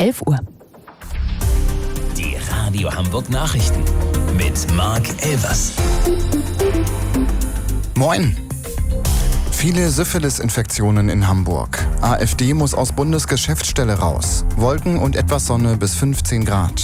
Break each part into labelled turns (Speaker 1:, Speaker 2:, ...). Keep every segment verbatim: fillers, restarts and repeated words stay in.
Speaker 1: elf Uhr.
Speaker 2: Die Radio Hamburg Nachrichten mit Marc Elvers.
Speaker 3: Moin! Viele Syphilis-Infektionen in Hamburg. AfD muss aus Bundesgeschäftsstelle raus. Wolken und etwas Sonne bis fünfzehn Grad.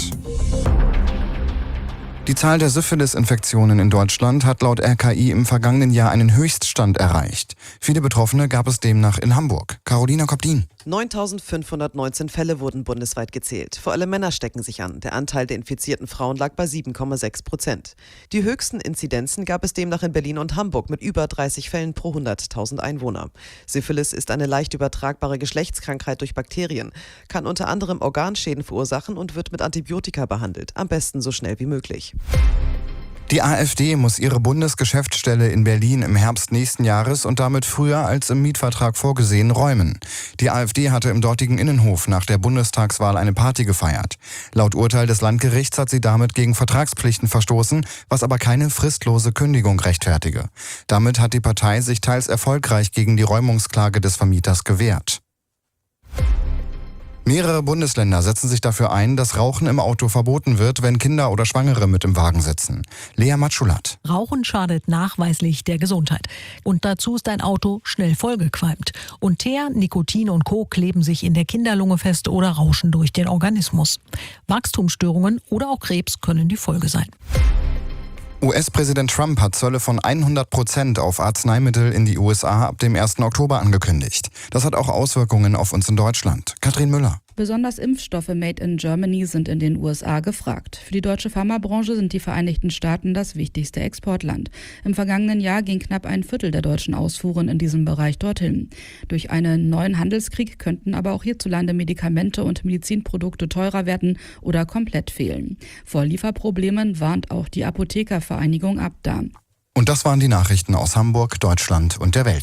Speaker 3: Die Zahl der Syphilis-Infektionen in Deutschland hat laut R K I im vergangenen Jahr einen Höchststand erreicht. Viele Betroffene gab es demnach in Hamburg. Carolina Koptin.
Speaker 4: neuntausendfünfhundertneunzehn Fälle wurden bundesweit gezählt. Vor allem Männer stecken sich an. Der Anteil der infizierten Frauen lag bei sieben Komma sechs Prozent. Die höchsten Inzidenzen gab es demnach in Berlin und Hamburg mit über dreißig Fällen pro hunderttausend Einwohner. Syphilis ist eine leicht übertragbare Geschlechtskrankheit durch Bakterien, kann unter anderem Organschäden verursachen und wird mit Antibiotika behandelt. Am besten so schnell wie möglich.
Speaker 3: Die AfD muss ihre Bundesgeschäftsstelle in Berlin im Herbst nächsten Jahres und damit früher als im Mietvertrag vorgesehen räumen. Die AfD hatte im dortigen Innenhof nach der Bundestagswahl eine Party gefeiert. Laut Urteil des Landgerichts hat sie damit gegen Vertragspflichten verstoßen, was aber keine fristlose Kündigung rechtfertige. Damit hat die Partei sich teils erfolgreich gegen die Räumungsklage des Vermieters gewehrt. Mehrere Bundesländer setzen sich dafür ein, dass Rauchen im Auto verboten wird, wenn Kinder oder Schwangere mit im Wagen sitzen. Lea Matschulat.
Speaker 5: Rauchen schadet nachweislich der Gesundheit. Und dazu ist ein Auto schnell vollgequalmt. Und Teer, Nikotin und Co. kleben sich in der Kinderlunge fest oder rauschen durch den Organismus. Wachstumsstörungen oder auch Krebs können die Folge sein.
Speaker 3: U S-Präsident Trump hat Zölle von hundert Prozent auf Arzneimittel in die U S A ab dem ersten Oktober angekündigt. Das hat auch Auswirkungen auf uns in Deutschland. Katrin Müller.
Speaker 6: Besonders Impfstoffe made in Germany sind in den U S A gefragt. Für die deutsche Pharmabranche sind die Vereinigten Staaten das wichtigste Exportland. Im vergangenen Jahr ging knapp ein Viertel der deutschen Ausfuhren in diesem Bereich dorthin. Durch einen neuen Handelskrieg könnten aber auch hierzulande Medikamente und Medizinprodukte teurer werden oder komplett fehlen. Vor Lieferproblemen warnt auch die Apothekervereinigung Abda.
Speaker 3: Und das waren die Nachrichten aus Hamburg, Deutschland und der Welt.